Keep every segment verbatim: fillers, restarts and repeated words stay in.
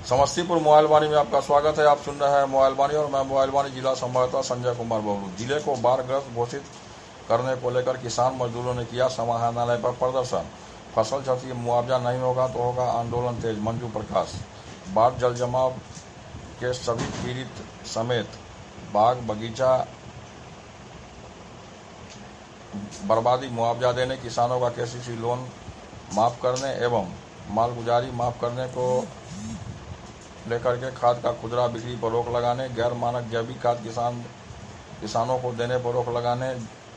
Samastipur mobile वाणी में आपका स्वागत है। आप सुन रहे हैं मोबाइल वाणी और मैं मोबाइल वाणी जिला संवाददाता संजय कुमार बबलू। जिले को बाढ़ग्रस्त घोषित करने को लेकर किसान मजदूरों ने किया समाहरणालय पर प्रदर्शन। फसल क्षति मुआवजा नहीं होगा तो होगा आंदोलन तेज, मंजू प्रकाश। बाढ़ जल जमाव के सभी पीड़ित समेत बाग बगीचा बर्बादी मुआवजा देने, किसानों का केसीसी लोन माफ करने एवं मालगुजारी माफ करने को लेकर के खाद का खुदरा बिक्री पर रोक लगाने, गैर मानक जैविक खाद किसान किसानों को देने पर रोक लगाने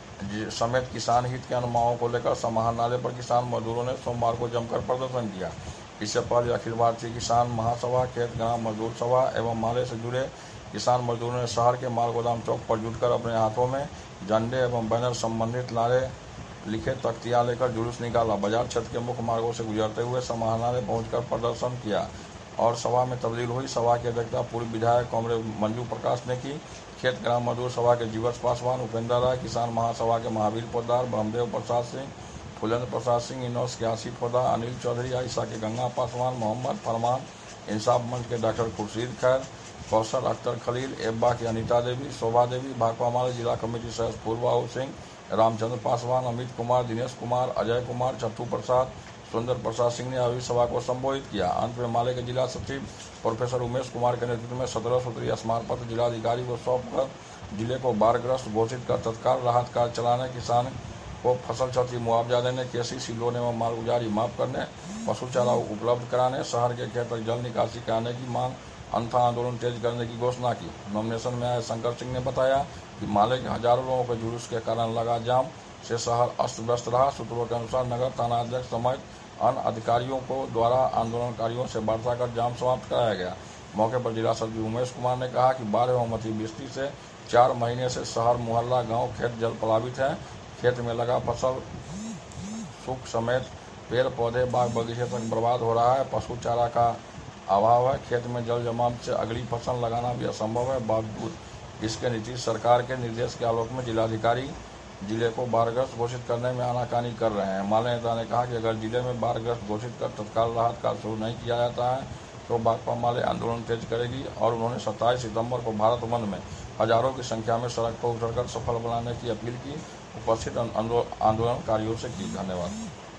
समेत किसान हित के अनुमानों को लेकर समाहरणालय पर किसान मजदूरों ने सोमवार को जमकर प्रदर्शन किया। इससे पहले अखिल भारतीय किसान महासभा, खेत ग्राम मजदूर सभा एवं माले से जुड़े किसान मजदूरों ने शहर के माल गोदाम चौक पर जुटकर अपने हाथों में झंडे एवं बैनर संबंधित नारे लिखे तख्तियां लेकर जुलूस निकाला। बाजार क्षेत्र के मुख्य मार्गों से गुजरते हुए समाहरणालय पहुंचकर प्रदर्शन किया और सभा में तब्दील हुई। सभा की अध्यक्षता पूर्व विधायक कॉमरेड मंजू प्रकाश ने की। खेत ग्राम मजदूर सभा के जीवछ पासवान, उपेंद्र राय, किसान महासभा के महावीर पोद्दार, ब्रह्मदेव प्रसाद सिंह, फुलेंद्र प्रसाद सिंह, इनोस के आसिफ पोदा, अनिल चौधरी, आयशा के गंगा पासवान, मोहम्मद फरमान, इंसाफ मंच के डॉक्टर खुर्शीद खैर, कौशल अख्तर खलील, एब्बा की अनिता देवी, शोभा देवी, भाकपा माले जिला कमेटी सदस्य पूर्वा सिंह, रामचंद्र पासवान, अमित कुमार, दिनेश कुमार, अजय कुमार, छत्तू प्रसाद, सुंदर प्रसाद सिंह ने अभी सभा को संबोधित किया। अंत में माले के जिला सचिव प्रोफेसर उमेश कुमार के नेतृत्व में सत्रह सूत्रीय स्मारक पत्र जिलाधिकारी को सौंपकर जिले को बाढ़ग्रस्त घोषित कर तत्काल राहत कार्य चलाने, किसान को फसल क्षति मुआवजा देने, केसीसी लोन एवं मालगुजारी माफ करने, पशु चारा उपलब्ध कराने, शहर के खेत तक जल निकासी कराने की मांग अन्यथा आंदोलन तेज करने की घोषणा की। नॉमिनेशन में आए शंकर सिंह ने बताया कि माले के हजारों लोगों के जुलूस के कारण लगा जाम से शहर अस्त व्यस्त रहा। सूत्रों के अनुसार नगर थाना अध्यक्ष समेत अन्य अधिकारियों को द्वारा आंदोलनकारियों से वार्ता कर जाम समाप्त कराया गया। मौके पर जिला सचिव उमेश कुमार ने कहा कि बाढ़ एवं अतिवृष्टि से चार महीने से शहर, मोहल्ला, गांव, खेत जल प्लावित है। खेत में लगा फसल सूख समेत पेड़ पौधे, बाग बगीचे तक बर्बाद हो रहा है। पशु चारा का अभाव है। खेत में जल जमाव से अगली फसल लगाना भी असंभव है। बावजूद इसके नीतीश सरकार के निर्देश के आलोक में जिलाधिकारी जिले को बाढ़ग्रस्त घोषित करने में आनाकानी कर रहे हैं। माले नेता ने कहा कि अगर जिले में बाढ़ग्रस्त घोषित कर तत्काल राहत कार्य शुरू नहीं किया जाता है तो भाकपा माले आंदोलन तेज करेगी। और उन्होंने सत्ताईस सितंबर को भारत बंद में हजारों की संख्या में सड़क पर उतरकर सफल बनाने की अपील की। उपस्थित आंदोलनकारियों से की। धन्यवाद।